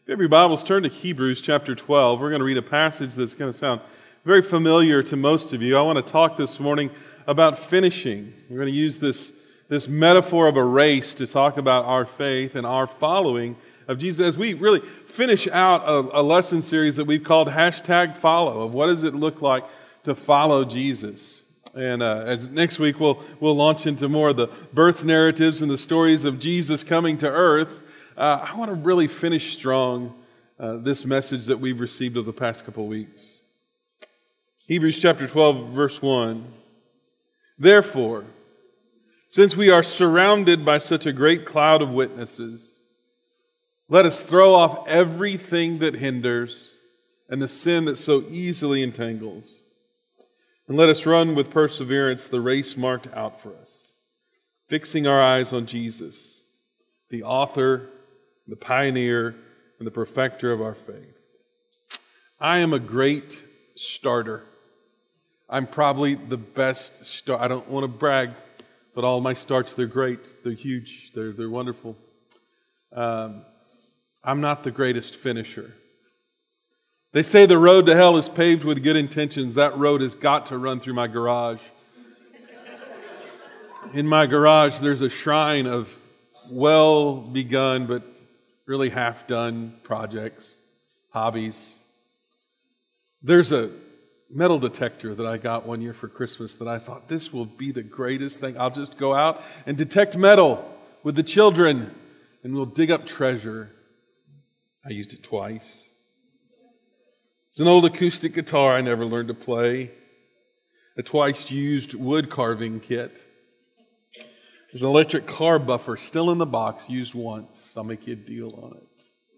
If you have your Bibles, turn to Hebrews chapter 12. We're going to read a passage that's going to sound very familiar to most of you. I want to talk this morning about finishing. We're going to use this metaphor of a race to talk about our faith and our following of Jesus as we really finish out a lesson series that we've called #Follow, of what does it look like to follow Jesus. And as next week we'll launch into more of the birth narratives and the stories of Jesus coming to earth. I want to really finish strong this message that we've received over the past couple of weeks. Hebrews chapter 12, verse 1. Therefore, since we are surrounded by such a great cloud of witnesses, let us throw off everything that hinders and the sin that so easily entangles. And let us run with perseverance the race marked out for us, fixing our eyes on Jesus, the author, the pioneer, and the perfecter of our faith. I am a great starter. I'm probably the best starter. I don't want to brag, but all my starts, they're great. They're huge. They're wonderful. I'm not the greatest finisher. They say the road to hell is paved with good intentions. That road has got to run through my garage. In my garage, there's a shrine of well-begun but really half-done projects, hobbies. There's a metal detector that I got one year for Christmas that I thought, this will be the greatest thing. I'll just go out and detect metal with the children, and we'll dig up treasure. I used it twice. It's an old acoustic guitar I never learned to play. A twice-used wood carving kit. There's an electric car buffer still in the box, used once. I'll make you a deal on it.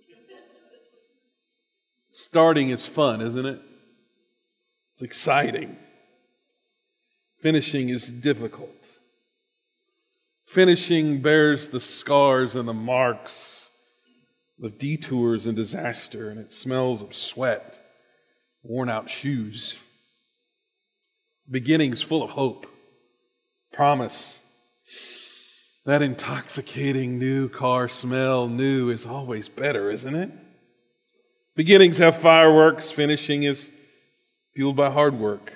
Starting is fun, isn't it? It's exciting. Finishing is difficult. Finishing bears the scars and the marks of detours and disaster, and it smells of sweat, worn out shoes. Beginnings full of hope, promise. That intoxicating new car smell, new is always better, isn't it? Beginnings have fireworks, finishing is fueled by hard work.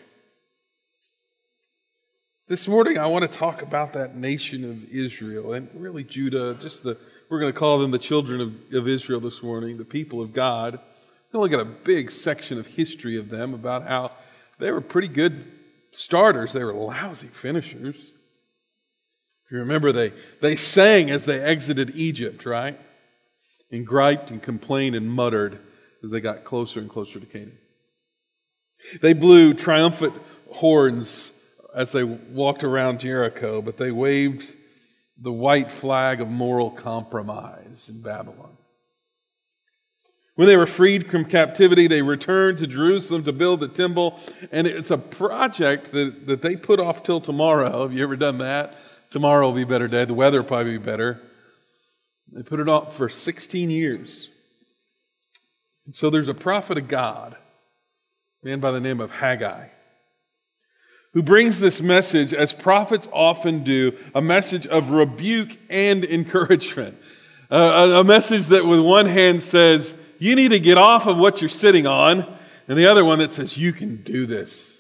This morning I want to talk about that nation of Israel, and really Judah, we're going to call them the children of Israel this morning, the people of God. We're going to look at a big section of history of them about how they were pretty good starters. They were lousy finishers. If you remember, they sang as they exited Egypt, right? And griped and complained and muttered as they got closer and closer to Canaan. They blew triumphant horns as they walked around Jericho, but they waved the white flag of moral compromise in Babylon. When they were freed from captivity, they returned to Jerusalem to build the temple, and it's a project that they put off till tomorrow. Have you ever done that? Tomorrow will be a better day. The weather will probably be better. They put it off for 16 years. And so there's a prophet of God, a man by the name of Haggai, who brings this message, as prophets often do, a message of rebuke and encouragement. A message that with one hand says, you need to get off of what you're sitting on, and the other one that says, you can do this.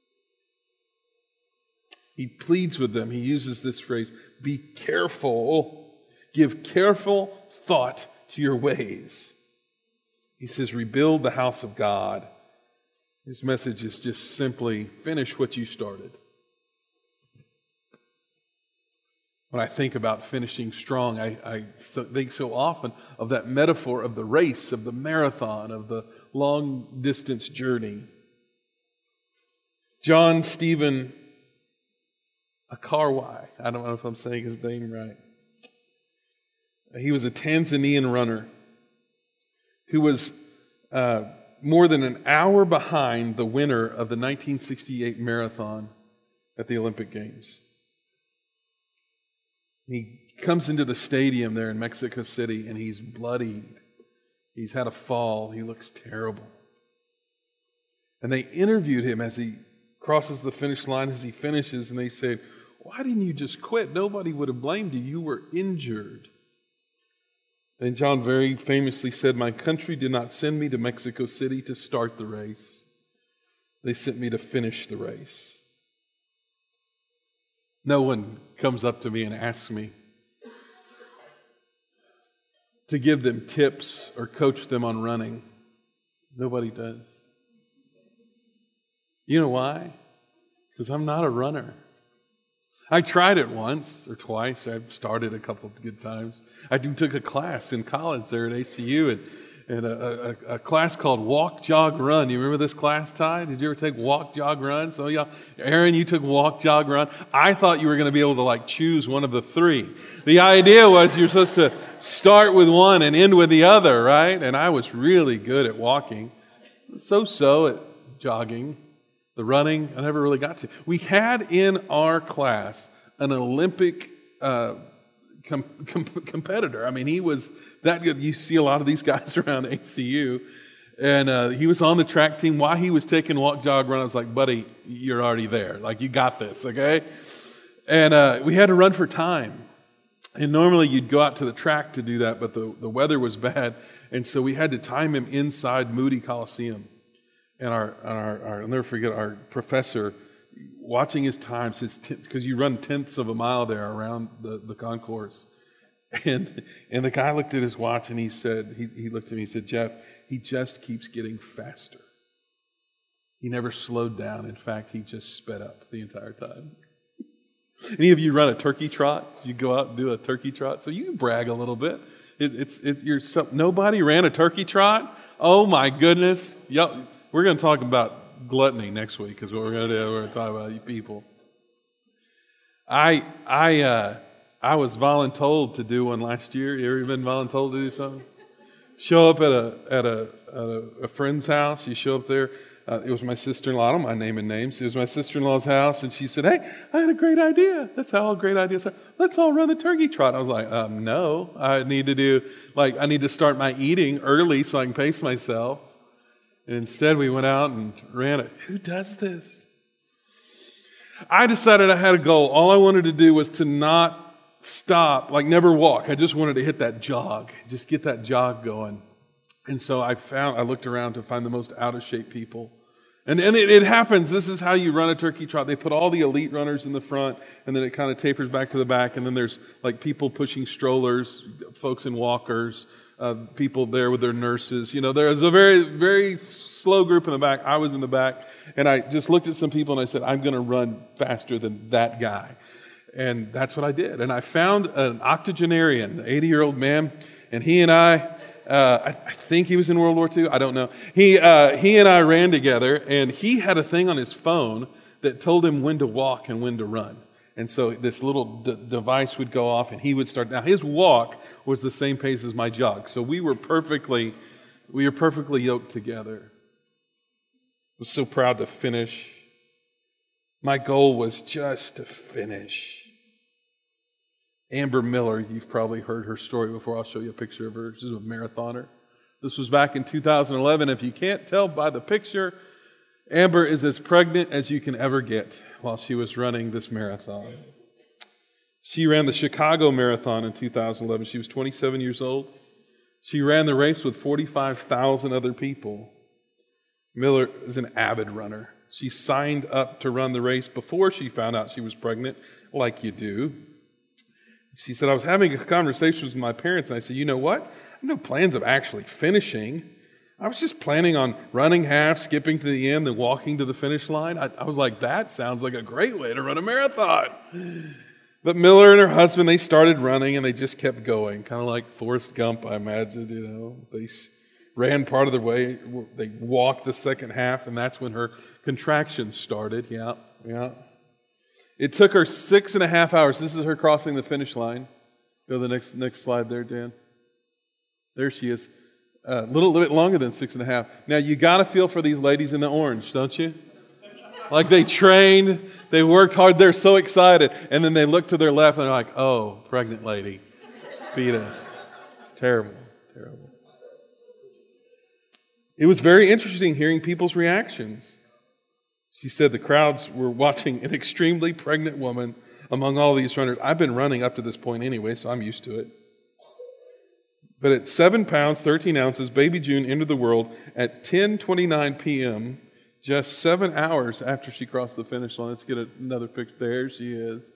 He pleads with them. He uses this phrase, be careful, give careful thought to your ways. He says, rebuild the house of God. His message is just simply, finish what you started. When I think about finishing strong, I think so often of that metaphor of the race, of the marathon, of the long-distance journey. John Stephen Akarwai, I don't know if I'm saying his name right. He was a Tanzanian runner who was more than an hour behind the winner of the 1968 marathon at the Olympic Games. He comes into the stadium there in Mexico City, and he's bloodied. He's had a fall. He looks terrible. And they interviewed him as he crosses the finish line, as he finishes, and they said, why didn't you just quit? Nobody would have blamed you. You were injured. And John very famously said, "My country did not send me to Mexico City to start the race. They sent me to finish the race." No one comes up to me and asks me to give them tips or coach them on running. Nobody does. You know why? Because I'm not a runner. I tried it once or twice. I've started a couple of good times. I took a class in college there at ACU, and a class called Walk, Jog, Run. You remember this class, Ty? Did you ever take Walk, Jog, Run? So y'all, Aaron, you took Walk, Jog, Run. I thought you were going to be able to choose one of the three. The idea was you're supposed to start with one and end with the other, right? And I was really good at walking. So at jogging. The running, I never really got to. We had in our class an Olympic competitor. I mean, he was that good. You see a lot of these guys around ACU. And he was on the track team. While he was taking Walk, Jog, Run, I was like, "Buddy, you're already there. You got this, okay?" And we had to run for time. And normally you'd go out to the track to do that, but the weather was bad. And so we had to time him inside Moody Coliseum. And I'll never forget our professor watching his times, because you run tenths of a mile there around the concourse. And the guy looked at his watch and he said, he looked at me, he said, "Jeff, he just keeps getting faster. He never slowed down. In fact, he just sped up the entire time." Any of you run a turkey trot? You go out and do a turkey trot? So you can brag a little bit. Nobody ran a turkey trot? Oh my goodness. Yep. We're going to talk about gluttony next week, is what we're going to do. We're going to talk about you people. I was voluntold to do one last year. You ever been voluntold to do something? Show up at a friend's house. You show up there. It was my sister-in-law. I don't mind naming names. It was my sister-in-law's house, and she said, "Hey, I had a great idea." That's how all great ideas are. "Let's all run the turkey trot." I was like, "No, I need to start my eating early so I can pace myself." And instead, we went out and ran it. Who does this? I decided I had a goal. All I wanted to do was to not stop, never walk. I just wanted to hit that jog, just get that jog going. And so I looked around to find the most out-of-shape people. And it happens. This is how you run a turkey trot. They put all the elite runners in the front, and then it kind of tapers back to the back. And then there's people pushing strollers, folks in walkers, people there with their nurses. There's a very, very slow group in the back. I was in the back, and I just looked at some people and I said, "I'm going to run faster than that guy." And that's what I did. And I found an octogenarian, an 80-year-old man, and he and I think he was in World War II. I don't know. He and I ran together, and he had a thing on his phone that told him when to walk and when to run. And so this little device would go off, and he would start. Now, his walk was the same pace as my jog, so we were perfectly yoked together. I was so proud to finish. My goal was just to finish. Amber Miller, you've probably heard her story before. I'll show you a picture of her. She's a marathoner. This was back in 2011. If you can't tell by the picture, Amber is as pregnant as you can ever get while she was running this marathon. She ran the Chicago Marathon in 2011. She was 27 years old. She ran the race with 45,000 other people. Miller is an avid runner. She signed up to run the race before she found out she was pregnant, like you do. She said, "I was having a conversation with my parents, and I said, you know what? I have no plans of actually finishing. I was just planning on running half, skipping to the end, then walking to the finish line." I was like, that sounds like a great way to run a marathon. But Miller and her husband, they started running, and they just kept going, kind of like Forrest Gump, I imagine. They ran part of the way. They walked the second half, and that's when her contractions started. Yeah. It took her 6.5 hours. This is her crossing the finish line. Go to the next slide there, Dan. There she is. A little bit longer than 6.5. Now, you got to feel for these ladies in the orange, don't you? They trained, they worked hard, they're so excited. And then they look to their left and they're like, "Oh, pregnant lady, beat us." It's terrible. It was very interesting hearing people's reactions. She said the crowds were watching an extremely pregnant woman among all these runners. I've been running up to this point anyway, so I'm used to it. But at 7 pounds, 13 ounces, baby June entered the world at 10:29 p.m., just 7 hours after she crossed the finish line. Let's get another picture. There she is.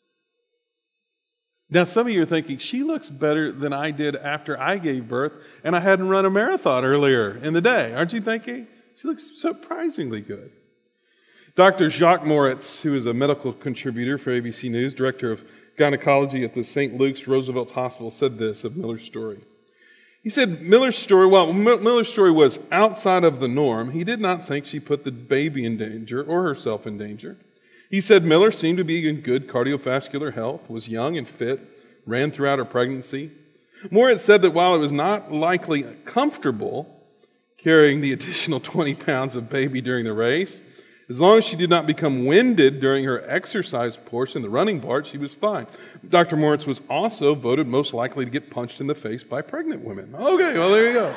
Now, some of you are thinking, she looks better than I did after I gave birth, and I hadn't run a marathon earlier in the day. Aren't you thinking? She looks surprisingly good. Dr. Jacques Moritz, who is a medical contributor for ABC News, director of gynecology at the St. Luke's Roosevelt Hospital, said this of Miller's story. He said Miller's story was outside of the norm, he did not think she put the baby in danger or herself in danger. He said Miller seemed to be in good cardiovascular health, was young and fit, ran throughout her pregnancy. Moritz said that while it was not likely comfortable carrying the additional 20 pounds of baby during the race, as long as she did not become winded during her exercise portion, the running part, she was fine. Dr. Moritz was also voted most likely to get punched in the face by pregnant women. Okay, well, there you go.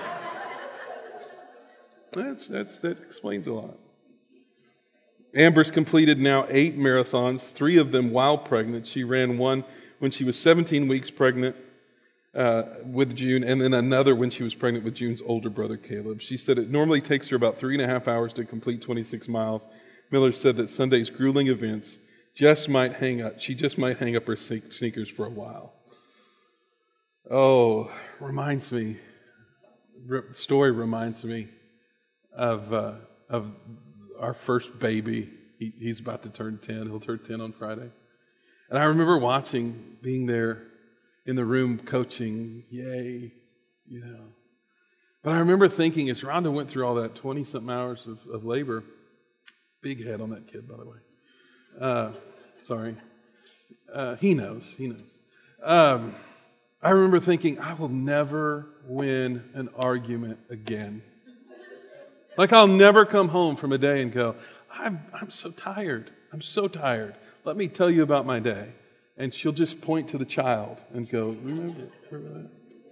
That explains a lot. Amber's completed now 8 marathons, 3 of them while pregnant. She ran one when she was 17 weeks pregnant with June, and then another when she was pregnant with June's older brother, Caleb. She said it normally takes her about 3.5 hours to complete 26 miles. Miller said that Sunday's grueling events she just might hang up her sneakers for a while. Oh, the story reminds me of our first baby. He's about to turn 10. He'll turn 10 on Friday. And I remember being there in the room coaching, yay, But I remember thinking, as Rhonda went through all that 20-something hours of labor, big head on that kid, by the way. Sorry. He knows. I remember thinking, I will never win an argument again. Like I'll never come home from a day and go, I'm so tired. I'm so tired. Let me tell you about my day. And she'll just point to the child and go, remember that?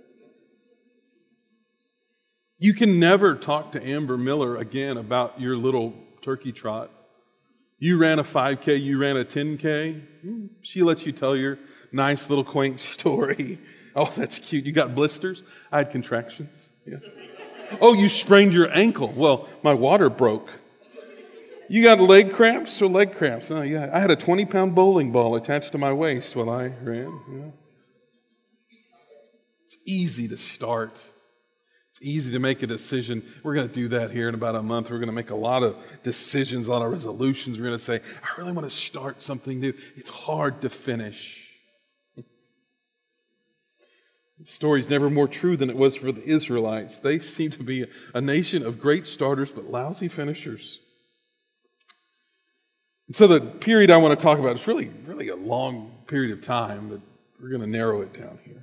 You can never talk to Amber Miller again about your little turkey trot. You ran a 5K, you ran a 10K. She lets you tell your nice little quaint story. Oh, that's cute. You got blisters? I had contractions. Yeah. Oh, you sprained your ankle. Well, my water broke. You got leg cramps or leg cramps? Oh, yeah. I had a 20-pound bowling ball attached to my waist while I ran. Yeah. It's easy to start. It's easy to make a decision. We're going to do that here in about a month. We're going to make a lot of decisions, a lot of resolutions. We're going to say, I really want to start something new. It's hard to finish. The story's never more true than it was for the Israelites. They seem to be a nation of great starters but lousy finishers. And so the period I want to talk about is really a long period of time, but we're going to narrow it down here.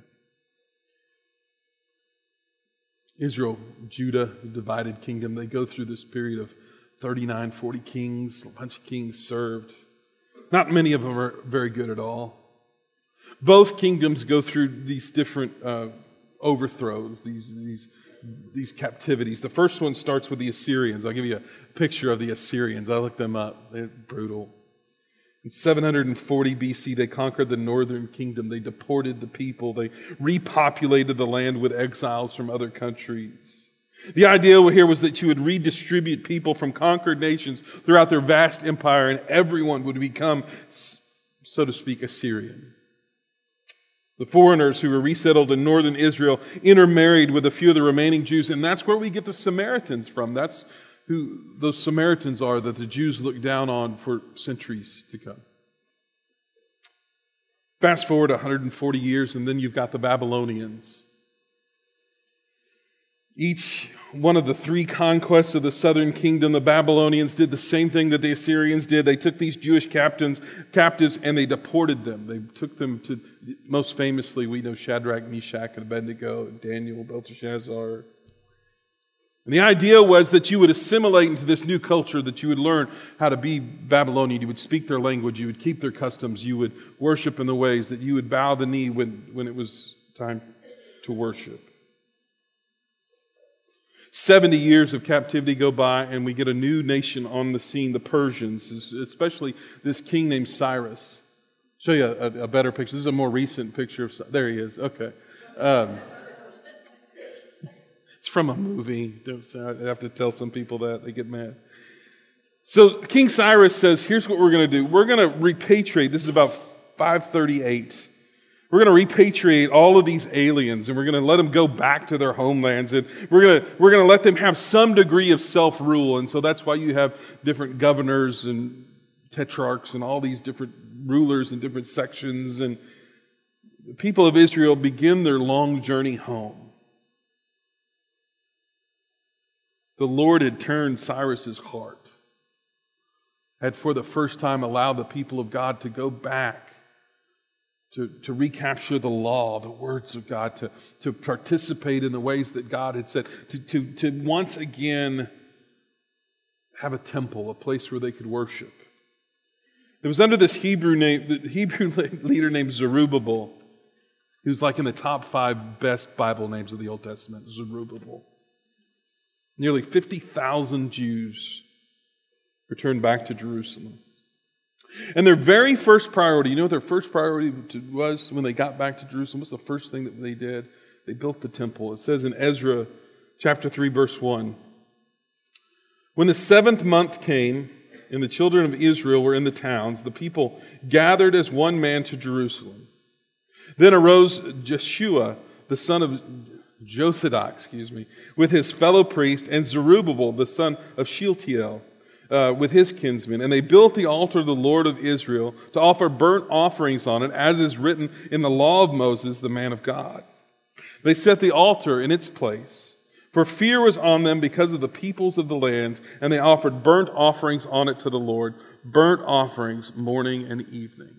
Israel, Judah, the divided kingdom, they go through this period of 39, 40 kings, a bunch of kings served. Not many of them are very good at all. Both kingdoms go through these different overthrows, these captivities. The first one starts with the Assyrians. I'll give you a picture of the Assyrians. I looked them up. They're brutal. In 740 BC, they conquered the northern kingdom. They deported the people. They repopulated the land with exiles from other countries. The idea here was that you would redistribute people from conquered nations throughout their vast empire, and everyone would become, so to speak, Assyrian. The foreigners who were resettled in northern Israel intermarried with a few of the remaining Jews, and that's where we get the Samaritans from. That's who those Samaritans are that the Jews looked down on for centuries to come. Fast forward 140 years, and then you've got the Babylonians. Each one of the 3 conquests of the southern kingdom, the Babylonians did the same thing that the Assyrians did. They took these Jewish captives and they deported them. They took them to, most famously, we know Shadrach, Meshach, and Abednego, Daniel, Belteshazzar. And the idea was that you would assimilate into this new culture, that you would learn how to be Babylonian, you would speak their language, you would keep their customs, you would worship in the ways, that you would bow the knee when it was time to worship. 70 years of captivity go by, and we get a new nation on the scene, the Persians, especially this king named Cyrus. Show you a better picture. This is a more recent picture of Cyrus. There he is. Okay. It's from a movie. I have to tell some people that. They get mad. So King Cyrus says, here's what we're going to do. We're going to repatriate. This is about 538. We're going to repatriate all of these aliens, and we're going to let them go back to their homelands, and we're going to let them have some degree of self-rule. And so that's why you have different governors and tetrarchs and all these different rulers in different sections. And the people of Israel begin their long journey home. The Lord had turned Cyrus's heart, had for the first time allowed the people of God to go back, to recapture the law, the words of God, to participate in the ways that God had said, to once again have a temple, a place where they could worship. It was under this Hebrew leader named Zerubbabel. He was like in the top 5 best Bible names of the Old Testament, Zerubbabel. Nearly 50,000 Jews returned back to Jerusalem. And their very first priority, you know what their first priority was when they got back to Jerusalem? What's the first thing that they did? They built the temple. It says in Ezra chapter 3, verse 1, when the 7th month came and the children of Israel were in the towns, the people gathered as one man to Jerusalem. Then arose Jeshua, the son of Josadak, with his fellow priest, and Zerubbabel, the son of Shealtiel, with his kinsmen, and they built the altar of the Lord of Israel to offer burnt offerings on it, as is written in the law of Moses, the man of God. They set the altar in its place, for fear was on them because of the peoples of the lands, and they offered burnt offerings on it to the Lord, burnt offerings morning and evening.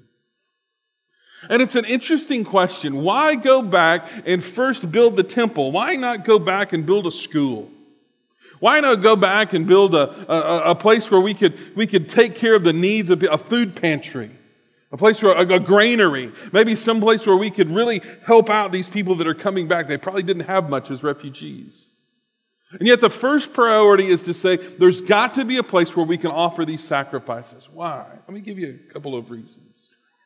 And it's an interesting question. Why go back and first build the temple? Why not go back and build a school? Why not go back and build a place where we could take care of the needs of a food pantry, a place where a granary, maybe some place where we could really help out these people that are coming back. They probably didn't have much as refugees. And yet the first priority is to say there's got to be a place where we can offer these sacrifices. Why? Let me give you a couple of reasons.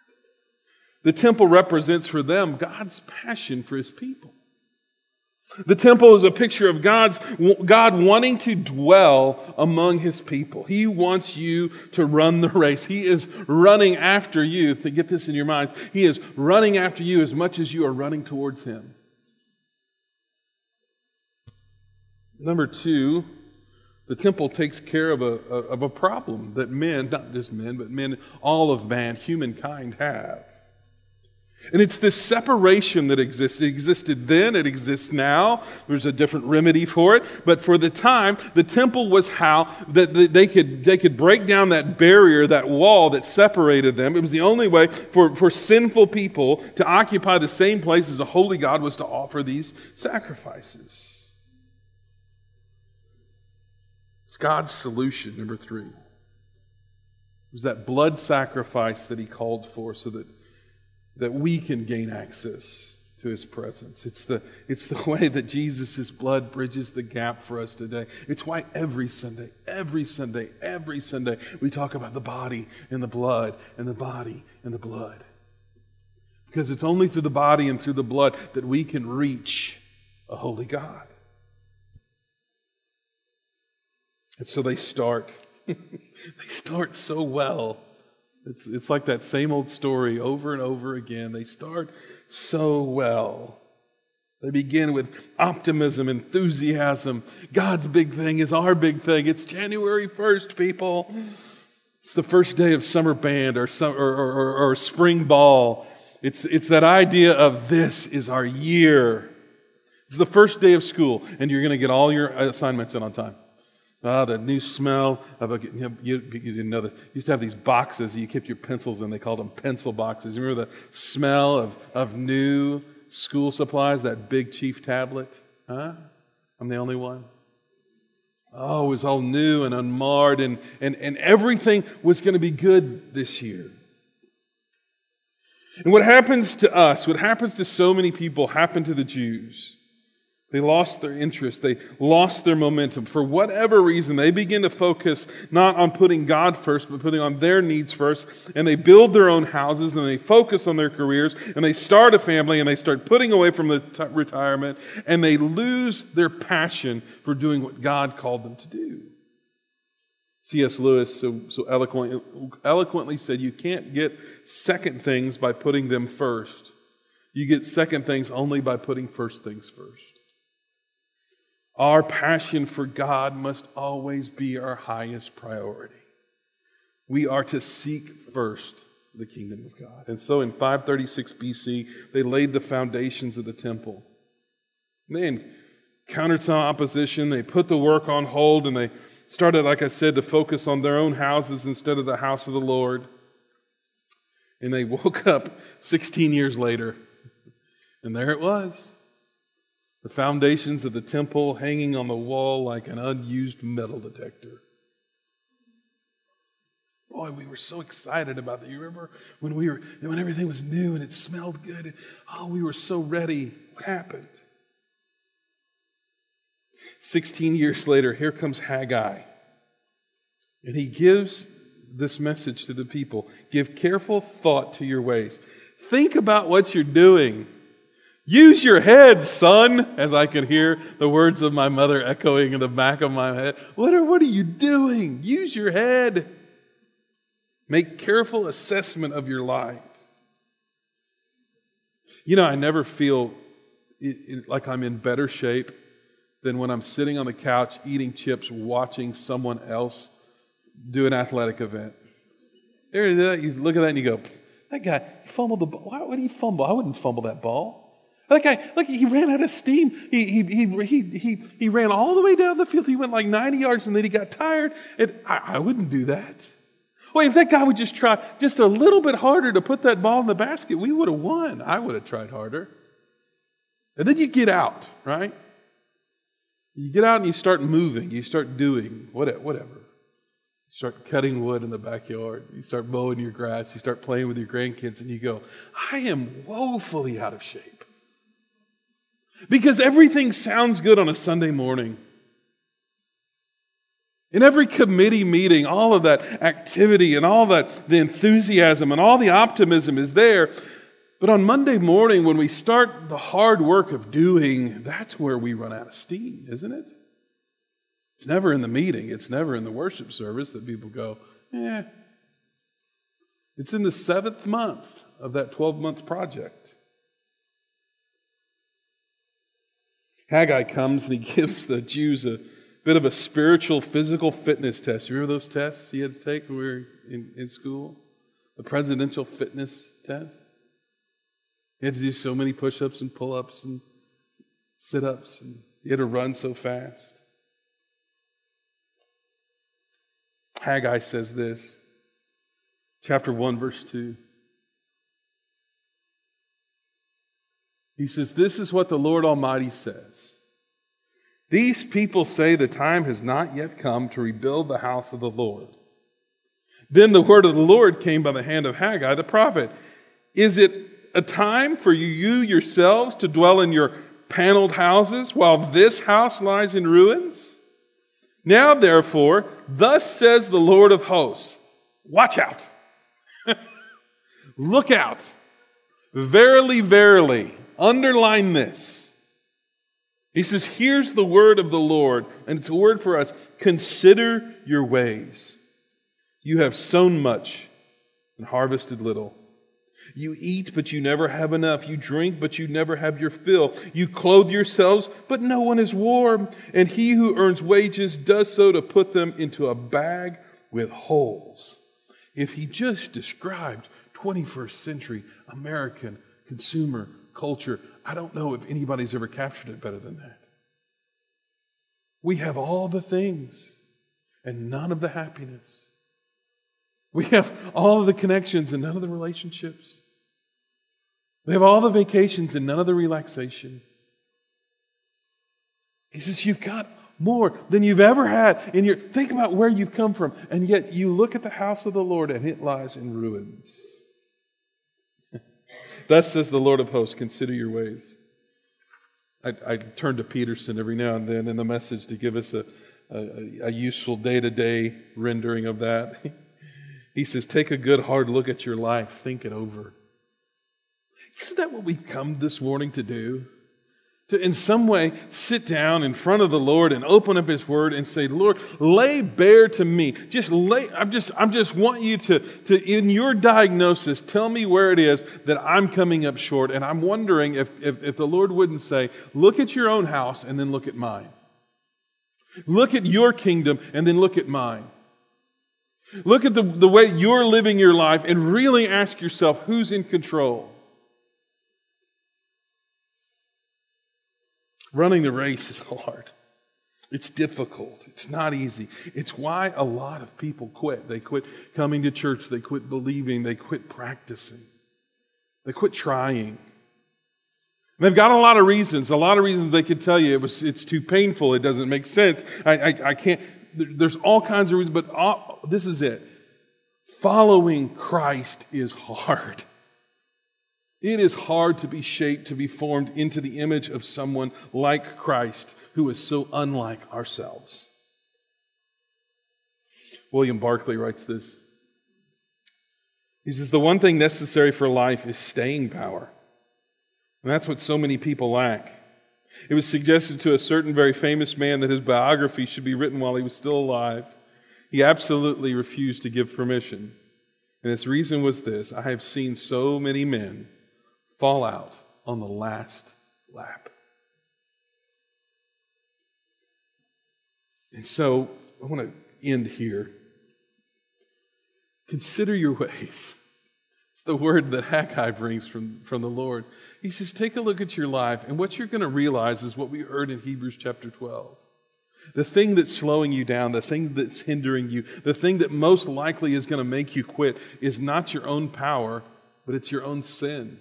The temple represents for them God's passion for His people. The temple is a picture of God wanting to dwell among His people. He wants you to run the race. He is running after you. To get this in your minds, He is running after you as much as you are running towards Him. Number 2, the temple takes care of a problem that men, not just men, but men, all of humankind have. And it's this separation that exists. It existed then, it exists now. There's a different remedy for it. But for the time, the temple was how that they could break down that barrier, that wall that separated them. It was the only way for sinful people to occupy the same place as a holy God was to offer these sacrifices. It's God's solution, number 3. It was that blood sacrifice that He called for so that we can gain access to His presence. It's the way that Jesus' blood bridges the gap for us today. It's why every Sunday, we talk about the body and the blood and the body and the blood. Because it's only through the body and through the blood that we can reach a holy God. And so they start. They start so well. It's like that same old story over and over again. They start so well. They begin with optimism, enthusiasm. God's big thing is our big thing. It's January 1st, people. It's the first day of summer band or spring ball. It's that idea of this is our year. It's the first day of school, and you're going to get all your assignments in on time. The new smell of you didn't know that. You used to have these boxes you kept your pencils in. They called them pencil boxes. You remember the smell of new school supplies, that big Chief tablet? Huh? I'm the only one? Oh, it was all new and unmarred, and everything was going to be good this year. And what happens to us, what happens to so many people, happened to the Jews. They lost their interest. They lost their momentum. For whatever reason, they begin to focus not on putting God first, but putting on their needs first. And they build their own houses, and they focus on their careers, and they start a family, and they start putting away from the retirement, and they lose their passion for doing what God called them to do. C.S. Lewis so eloquently said, you can't get second things by putting them first. You get second things only by putting first things first. Our passion for God must always be our highest priority. We are to seek first the kingdom of God. And so in 536 BC, they laid the foundations of the temple. They encountered some opposition. They put the work on hold, and they started, like I said, to focus on their own houses instead of the house of the Lord. And they woke up 16 years later, and there it was. The foundations of the temple hanging on the wall like an unused metal detector. Boy, we were so excited about that. You remember when everything was new and it smelled good? Oh, we were so ready. What happened? 16 years later, here comes Haggai. And he gives this message to the people. Give careful thought to your ways. Think about what you're doing. Use your head, son, as I can hear the words of my mother echoing in the back of my head. What are you doing? Use your head. Make careful assessment of your life. You know, I never feel like I'm in better shape than when I'm sitting on the couch eating chips watching someone else do an athletic event. You look at that and you go, that guy fumbled the ball. Why would he fumble? I wouldn't fumble that ball. That guy, look, he ran out of steam. He ran all the way down the field. He went like 90 yards and then he got tired. And I wouldn't do that. Well, if that guy would just try just a little bit harder to put that ball in the basket, we would have won. I would have tried harder. And then you get out, right? You get out and you start moving. You start doing whatever. You start cutting wood in the backyard. You start mowing your grass. You start playing with your grandkids and you go, I am woefully out of shape. Because everything sounds good on a Sunday morning. In every committee meeting, all of that activity and all that, the enthusiasm and all the optimism is there. But on Monday morning, when we start the hard work of doing, that's where we run out of steam, isn't it? It's never in the meeting. It's never in the worship service that people go, It's in the 7th month of that 12-month project. Haggai comes and he gives the Jews a bit of a spiritual, physical fitness test. You remember those tests you had to take when we were in school? The presidential fitness test? You had to do so many push-ups and pull-ups and sit-ups, and you had to run so fast. Haggai says this, chapter 1, verse 2. He says, this is what the Lord Almighty says. These people say the time has not yet come to rebuild the house of the Lord. Then the word of the Lord came by the hand of Haggai the prophet. Is it a time for you yourselves to dwell in your paneled houses while this house lies in ruins? Now, therefore, thus says the Lord of hosts, watch out. Look out. Verily, verily. Underline this. He says, here's the word of the Lord, and it's a word for us. Consider your ways. You have sown much and harvested little. You eat, but you never have enough. You drink, but you never have your fill. You clothe yourselves, but no one is warm. And he who earns wages does so to put them into a bag with holes. If he just described 21st century American consumer culture, I don't know if anybody's ever captured it better than that. We have all the things and none of the happiness. We have all of the connections and none of the relationships. We have all the vacations and none of the relaxation. He says, you've got more than you've ever had. Think about where you've come from, and yet you look at the house of the Lord and it lies in ruins. Thus says the Lord of hosts, consider your ways. I turn to Peterson every now and then in the message to give us a useful day-to-day rendering of that. He says, take a good hard look at your life. Think it over. Isn't that what we've come this morning to do? To in some way sit down in front of the Lord and open up His Word and say, Lord, lay bare to me. I'm just want you to in your diagnosis, tell me where it is that I'm coming up short. And I'm wondering if the Lord wouldn't say, look at your own house and then look at mine. Look at your kingdom and then look at mine. Look at the way you're living your life and really ask yourself, who's in control? Running the race is hard. It's difficult. It's not easy. It's why a lot of people quit. They quit coming to church. They quit believing. They quit practicing. They quit trying. And they've got a lot of reasons they could tell you. It's too painful. It doesn't make sense. I can't. There's all kinds of reasons, but this is it. Following Christ is hard. It is hard to be shaped, to be formed into the image of someone like Christ, who is so unlike ourselves. William Barclay writes this. He says, the one thing necessary for life is staying power. And that's what so many people lack. It was suggested to a certain very famous man that his biography should be written while he was still alive. He absolutely refused to give permission. And his reason was this: I have seen so many men fall out on the last lap. And so I want to end here. Consider your ways. It's the word that Haggai brings from the Lord. He says, take a look at your life, and what you're going to realize is what we heard in Hebrews chapter 12. The thing that's slowing you down, the thing that's hindering you, the thing that most likely is going to make you quit is not your own power, but it's your own sin.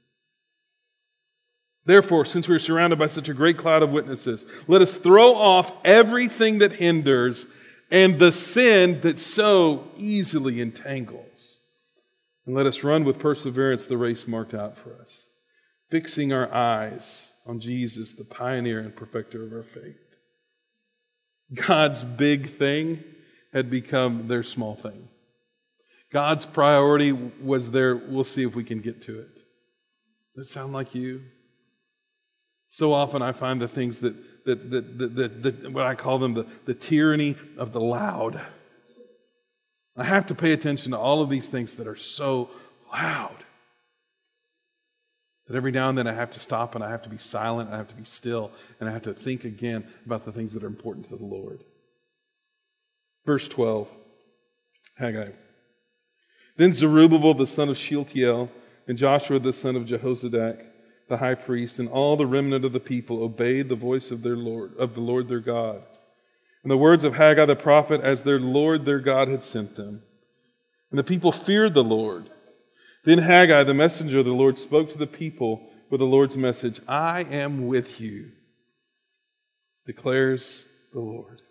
Therefore, since we're surrounded by such a great cloud of witnesses, let us throw off everything that hinders and the sin that so easily entangles. And let us run with perseverance the race marked out for us, fixing our eyes on Jesus, the pioneer and perfecter of our faith. God's big thing had become their small thing. God's priority was their, we'll see if we can get to it. Does that sound like you? So often I find the things that what I call them the tyranny of the loud. I have to pay attention to all of these things that are so loud that every now and then I have to stop and I have to be silent, I have to be still, and I have to think again about the things that are important to the Lord. Verse 12, Haggai. Then Zerubbabel the son of Shealtiel and Joshua the son of Jehozadak, the high priest, and all the remnant of the people obeyed the voice of the Lord their God, and the words of Haggai the prophet as their Lord their God had sent them. And the people feared the Lord. Then Haggai, the messenger of the Lord, spoke to the people with the Lord's message, I am with you, declares the Lord.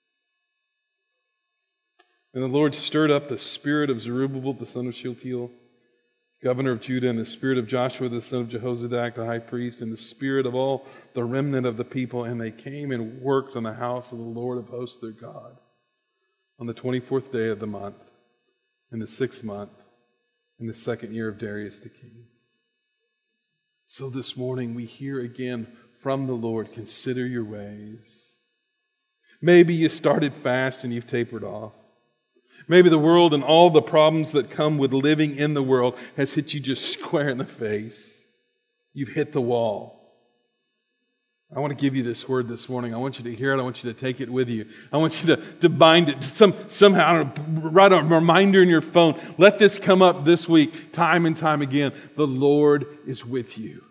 And the Lord stirred up the spirit of Zerubbabel, the son of Shealtiel, governor of Judah, and the spirit of Joshua, the son of Jehozadak, the high priest, and the spirit of all the remnant of the people, and they came and worked on the house of the Lord of hosts their God on the 24th day of the month, in the 6th month, in the 2nd year of Darius the king. So this morning we hear again from the Lord, consider your ways. Maybe you started fast and you've tapered off. Maybe the world and all the problems that come with living in the world has hit you just square in the face. You've hit the wall. I want to give you this word this morning. I want you to hear it. I want you to take it with you. I want you to bind it somehow. Write a reminder in your phone. Let this come up this week, time and time again. The Lord is with you.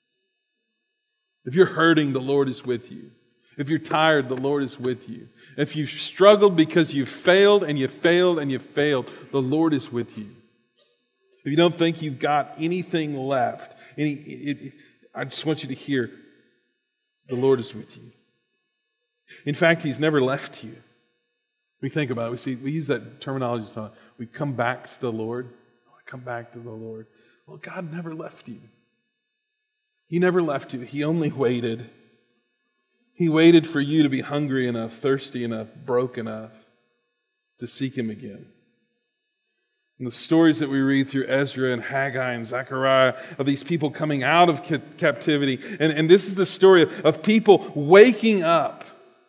If you're hurting, the Lord is with you. If you're tired, the Lord is with you. If you've struggled because you've failed and you failed and you failed, the Lord is with you. If you don't think you've got anything left, I just want you to hear, the Lord is with you. In fact, He's never left you. We think about it. We use that terminology sometimes. We come back to the Lord. I come back to the Lord. Well, God never left you. He never left you. He only waited. He waited for you to be hungry enough, thirsty enough, broke enough to seek Him again. And the stories that we read through Ezra and Haggai and Zechariah of these people coming out of captivity. And this is the story of people waking up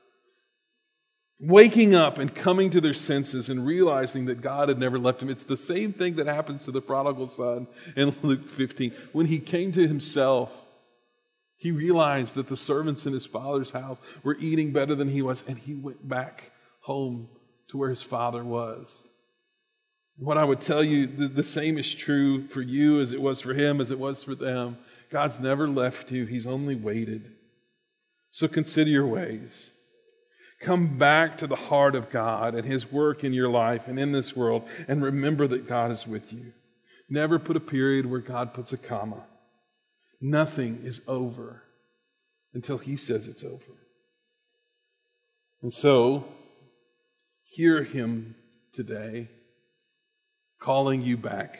and coming to their senses and realizing that God had never left him. It's the same thing that happens to the prodigal son in Luke 15. When he came to himself, he realized that the servants in his father's house were eating better than he was, and he went back home to where his father was. What I would tell you, the same is true for you as it was for him, as it was for them. God's never left you. He's only waited. So consider your ways. Come back to the heart of God and His work in your life and in this world, and remember that God is with you. Never put a period where God puts a comma. Nothing is over until He says it's over. And so, hear Him today calling you back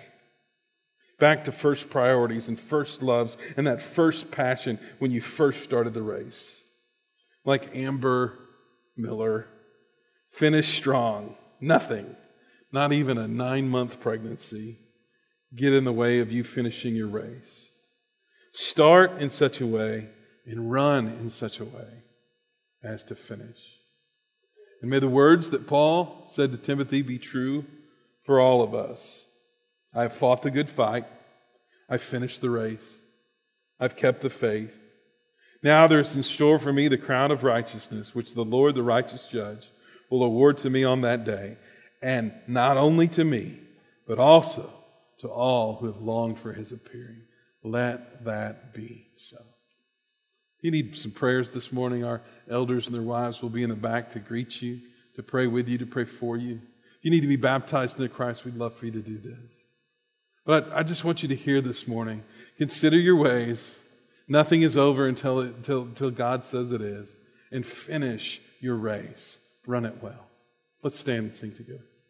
to first priorities and first loves and that first passion when you first started the race. Like Amber Miller, finish strong. Nothing, not even a 9-month pregnancy, get in the way of you finishing your race. Start in such a way and run in such a way as to finish. And may the words that Paul said to Timothy be true for all of us. I have fought the good fight. I've finished the race. I've kept the faith. Now there's in store for me the crown of righteousness, which the Lord, the righteous judge, will award to me on that day. And not only to me, but also to all who have longed for His appearing. Let that be so. If you need some prayers this morning, our elders and their wives will be in the back to greet you, to pray with you, to pray for you. If you need to be baptized into Christ, we'd love for you to do this. But I just want you to hear this morning. Consider your ways. Nothing is over until God says it is. And finish your race. Run it well. Let's stand and sing together.